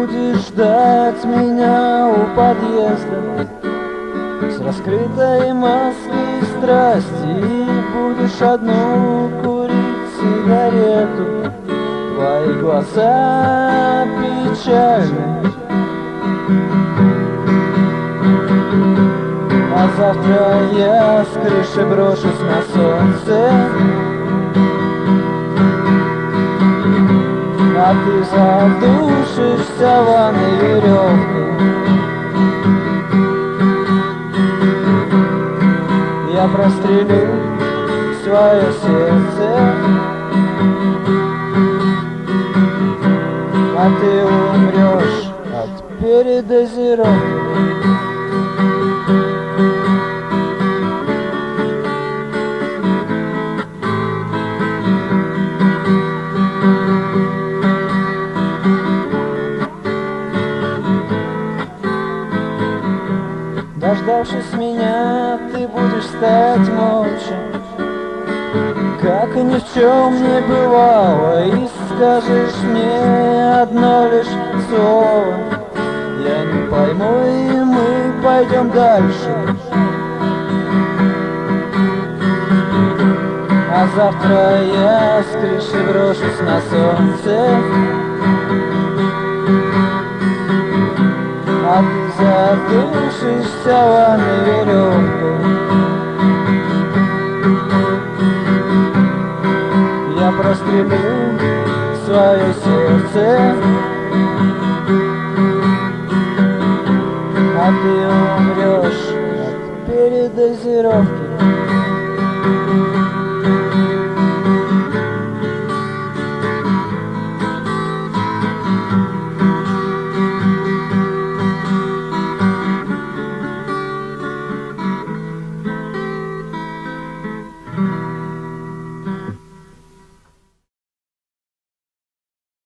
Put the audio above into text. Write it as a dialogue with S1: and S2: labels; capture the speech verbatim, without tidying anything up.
S1: будешь ждать меня у подъезда с раскрытой маской страсти, и будешь одну курить сигарету. Твои глаза печальны, а завтра я с крыши брошусь на солнце, а ты задушишься ванной веревкой. Я прострелю свое сердце, а ты умрешь от передозировки. Дождавшись меня, ты будешь стоять молча, как и ни в чем не бывало, и скажешь мне одно лишь слово. Я не пойму, и мы пойдем дальше. А завтра я с крыши брошусь на солнце, а ты задушишься ванной веревкой. Я прострелю свое сердце, а ты умрешь от передозировки.